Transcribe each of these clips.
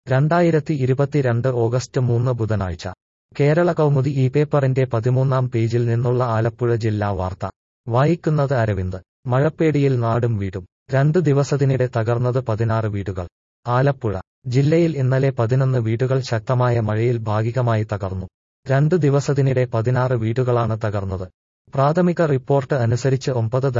2022 August 3 ബുധനാഴ്ച കേരള കൗമുദി ഈ പേപ്പറിന്റെ 13-ാം പേജിൽ നിന്നുള്ള ആലപ്പുഴ ജില്ലാ വാർത്ത വായിക്കുന്നത് അരവിന്ദ്. മഴപ്പേടിയിൽ നാടും വീടും. 2 ദിവസത്തിനിടെ തകർന്നത് 16 വീടുകൾ. ആലപ്പുഴ ജില്ലയിൽ ഇന്നലെ 11 വീടുകൾ ശക്തമായ മഴയിൽ ഭാഗികമായി തകർന്നു. 2 ദിവസത്തിനിടെ 16 വീടുകളാണ് തകർന്നത്. പ്രാഥമിക റിപ്പോർട്ട് അനുസരിച്ച്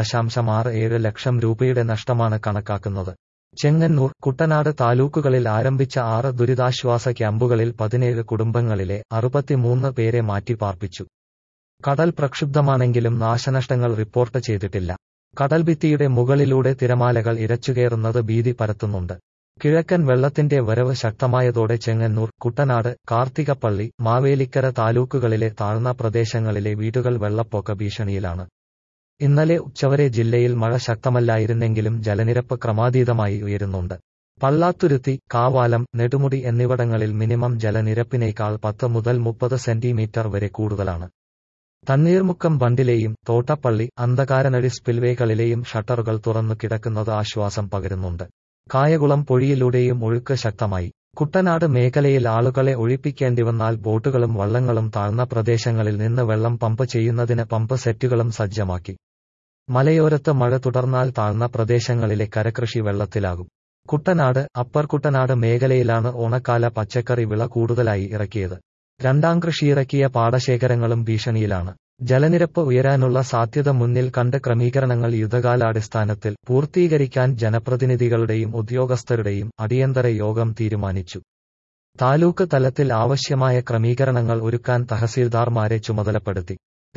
9.67 ലക്ഷം രൂപയുടെ നഷ്ടമാണ് കണക്കാക്കുന്നത്. ചെങ്ങന്നൂർ, കുട്ടനാട് താലൂക്കുകളിൽ ആരംഭിച്ച 6 ദുരിതാശ്വാസ ക്യാമ്പുകളിൽ 17 കുടുംബങ്ങളിലെ 63 പേരെ മാറ്റിപ്പാർപ്പിച്ചു. കടൽ പ്രക്ഷുബ്ധമാണെങ്കിലും നാശനഷ്ടങ്ങൾ റിപ്പോർട്ട് ചെയ്തിട്ടില്ല. കടൽഭിത്തിയുടെ മുകളിലൂടെ തിരമാലകൾ ഇരച്ചുകയറുന്നത് ഭീതി പരത്തുന്നുണ്ട്. കിഴക്കൻ വെള്ളത്തിന്റെ വരവ് ശക്തമായതോടെ ചെങ്ങന്നൂർ, കുട്ടനാട്, കാർത്തികപ്പള്ളി, മാവേലിക്കര താലൂക്കുകളിലെ താഴ്ന്ന പ്രദേശങ്ങളിലെ വീടുകൾ വെള്ളപ്പൊക്ക ഭീഷണിയിലാണ്. ഇന്നലെ ഉച്ചവരെ ജില്ലയിൽ മഴ ശക്തമല്ലായിരുന്നെങ്കിലും ജലനിരപ്പ് ക്രമാതീതമായി ഉയരുന്നുണ്ട്. പള്ളാത്തുരുത്തി, കാവാലം, നെടുമുടി എന്നിവിടങ്ങളിൽ മിനിമം ജലനിരപ്പിനേക്കാൾ 10 മുതൽ 30 സെന്റിമീറ്റർ വരെ കൂടുതലാണ്. തണ്ണീർമുക്കം ബണ്ടിലെയും തോട്ടപ്പള്ളി, അന്ധകാരനടി സ്പിൽവേകളിലെയും ഷട്ടറുകൾ തുറന്നു കിടക്കുന്നത് ആശ്വാസം പകരുന്നുണ്ട്. കായകുളം പൊഴിയിലൂടെയും ഒഴുക്ക് ശക്തമായി. കുട്ടനാട് മേഖലയിൽ ആളുകളെ ഒഴിപ്പിക്കേണ്ടിവന്നാൽ ബോട്ടുകളും വള്ളങ്ങളും താഴ്ന്ന പ്രദേശങ്ങളിൽ നിന്ന് വെള്ളം പമ്പ് ചെയ്യുന്നതിന് പമ്പ് സെറ്റുകളും സജ്ജമാക്കി. മലയോരത്ത് മഴ തുടർന്നാൽ താഴ്ന്ന പ്രദേശങ്ങളിലെ കരകൃഷി വെള്ളത്തിലാകും. കുട്ടനാട്, അപ്പർ കുട്ടനാട് മേഖലയിലാണ് ഓണക്കാല പച്ചക്കറി വിള കൂടുതലായി ഇറക്കിയത്. രണ്ടാം കൃഷിയിറക്കിയ പാടശേഖരങ്ങളും ഭീഷണിയിലാണ്. ജലനിരപ്പ് ഉയരാനുള്ള സാധ്യത മുന്നിൽ കണ്ട് ക്രമീകരണങ്ങൾ യുദ്ധകാലാടിസ്ഥാനത്തിൽ പൂർത്തീകരിക്കാൻ ജനപ്രതിനിധികളുടെയും ഉദ്യോഗസ്ഥരുടെയും അടിയന്തര യോഗം തീരുമാനിച്ചു. താലൂക്ക് തലത്തിൽ ആവശ്യമായ ക്രമീകരണങ്ങൾ ഒരുക്കാൻ തഹസീൽദാർമാരെ ചുമതലപ്പെടുത്തി.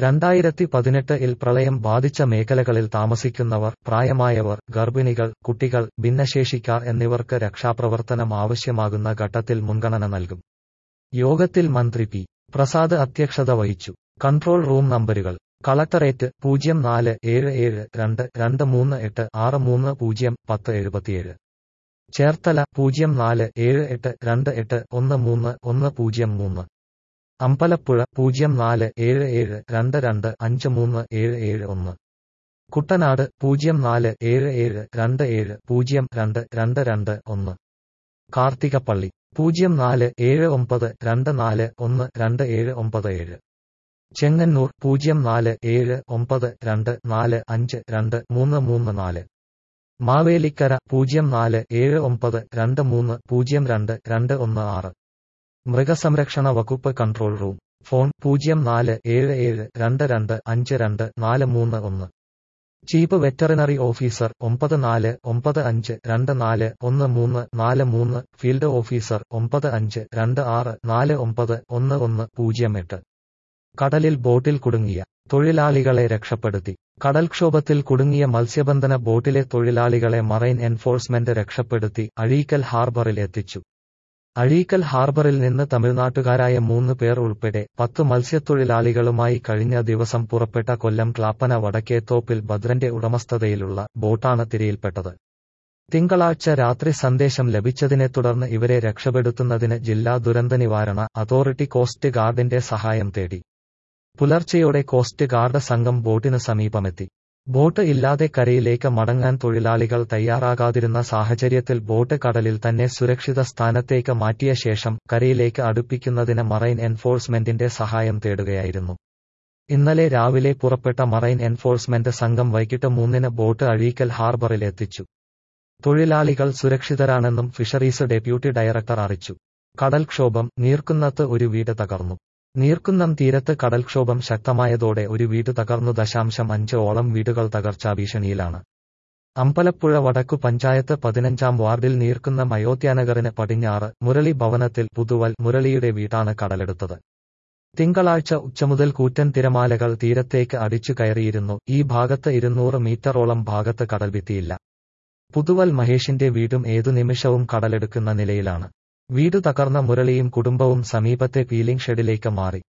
2018-ൽ പ്രളയം ബാധിച്ച മേഖലകളിൽ താമസിക്കുന്നവർ, പ്രായമായവർ, ഗർഭിണികൾ, കുട്ടികൾ, ഭിന്നശേഷിക്കാർ എന്നിവർക്ക് രക്ഷാപ്രവർത്തനം ആവശ്യമാകുന്ന ഘട്ടത്തിൽ മുൻഗണന നൽകും. യോഗത്തിൽ മന്ത്രി പി. പ്രസാദ് അധ്യക്ഷത വഹിച്ചു. കൺട്രോൾ റൂം നമ്പരുകൾ: കളക്ടറേറ്റ് 04772238631077, ചേർത്തല 047828131003, അമ്പലപ്പുഴ 047722537771, കുട്ടനാട് 047727022221, കാർത്തികപ്പള്ളി 047924122797, ചെങ്ങന്നൂർ 047924523334, മാവേലിക്കര 047923022216. മൃഗസംരക്ഷണ വകുപ്പ് control room phone 0477225241, chief veterinary officer 9495241343, field officer 9526491108. കടലിൽ ബോട്ടിൽ കുടുങ്ങിയ തൊഴിലാളികളെ രക്ഷപ്പെടുത്തി. കടൽക്ഷോഭത്തിൽ കുടുങ്ങിയ മത്സ്യബന്ധന ബോട്ടിലെ തൊഴിലാളികളെ മറൈൻ എൻഫോഴ്സ്മെന്റ് രക്ഷപ്പെടുത്തി അഴീക്കൽ ഹാർബറിൽ എത്തിച്ചു. അഴീക്കൽ ഹാർബറിൽ നിന്ന് തമിഴ്നാട്ടുകാരായ 3 പേർ ഉൾപ്പെടെ 10 മത്സ്യത്തൊഴിലാളികളുമായി കഴിഞ്ഞ ദിവസം പുറപ്പെട്ട കൊല്ലം ക്ലാപ്പന വടക്കേത്തോപ്പിൽ ഭദ്രന്റെ ഉടമസ്ഥതയിലുള്ള ബോട്ടാണ് തിരയിൽപ്പെട്ടത്. തിങ്കളാഴ്ച രാത്രി സന്ദേശം ലഭിച്ചതിനെ തുടർന്ന് ഇവരെ രക്ഷപ്പെടുത്തുന്നതിന് ജില്ലാ ദുരന്തനിവാരണ അതോറിറ്റി കോസ്റ്റ് ഗാർഡിന്റെ സഹായം തേടി. പുലർച്ചെയോടെ കോസ്റ്റ് ഗാർഡ് സംഘം ബോട്ടിന് സമീപമെത്തി. ബോട്ട് ഇല്ലാതെ കരയിലേക്ക് മടങ്ങാൻ തൊഴിലാളികൾ തയ്യാറാകാതിരുന്ന സാഹചര്യത്തിൽ ബോട്ട് കടലിൽ തന്നെ സുരക്ഷിത സ്ഥാനത്തേക്ക് മാറ്റിയ ശേഷം കരയിലേക്ക് അടുപ്പിക്കുന്നതിന് മറൈൻ എൻഫോഴ്സ്മെന്റിന്റെ സഹായം തേടുകയായിരുന്നു. ഇന്നലെ രാവിലെ പുറപ്പെട്ട മറൈൻ എൻഫോഴ്സ്മെന്റ് സംഘം വൈകിട്ട് 3-ന് ബോട്ട് അഴീക്കൽ ഹാർബറിൽ എത്തിച്ചു. തൊഴിലാളികൾ സുരക്ഷിതരാണെന്നും ഫിഷറീസ് ഡെപ്യൂട്ടി ഡയറക്ടർ അറിയിച്ചു. കടൽക്ഷോഭം: നീർക്കുന്നത്ത് ഒരു വീട് തകർന്നു. നീർക്കുന്നം തീരത്ത് കടൽക്ഷോഭം ശക്തമായതോടെ ഒരു വീട് തകർന്നു. 5 ഓളം വീടുകൾ തകർച്ചാ ഭീഷണിയിലാണ്. അമ്പലപ്പുഴ വടക്കു പഞ്ചായത്ത് 15-ാം വാർഡിൽ നീർക്കുന്നം അയോധ്യാനഗറിന് പടിഞ്ഞാറ് മുരളി ഭവനത്തിൽ പുതുവൽ മുരളിയുടെ വീടാണ് കടലെടുത്തത്. തിങ്കളാഴ്ച ഉച്ചമുതൽ കൂറ്റൻ തിരമാലകൾ തീരത്തേക്ക് അടിച്ചു കയറിയിരുന്നു. ഈ ഭാഗത്ത് 200 മീറ്ററോളം ഭാഗത്ത് കടൽഭിത്തിയില്ല. പുതുവൽ മഹേഷിന്റെ വീടും ഏതു നിമിഷവും കടലെടുക്കുന്ന നിലയിലാണ്. വീട് തകർന്ന മുരളിയും കുടുംബവും സമീപത്തെ പീലിംഗ് ഷെഡിലേക്ക് മാറി.